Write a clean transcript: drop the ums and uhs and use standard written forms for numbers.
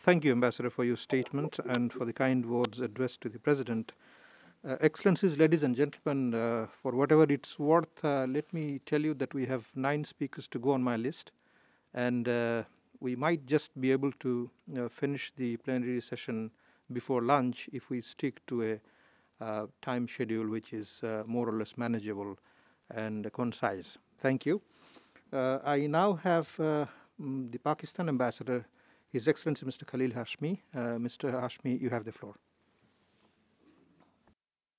Thank you, Ambassador, for your statement and for the kind words addressed to the President. Excellencies, ladies and gentlemen, for whatever it's worth, let me tell you that we have 9 speakers to go on my list, and we might just be able to finish the plenary session before lunch if we stick to a time schedule which is more or less manageable and concise. Thank you. I now have the Pakistan ambassador, His Excellency Mr. Khalil Hashmi. Mr. Hashmi, you have the floor.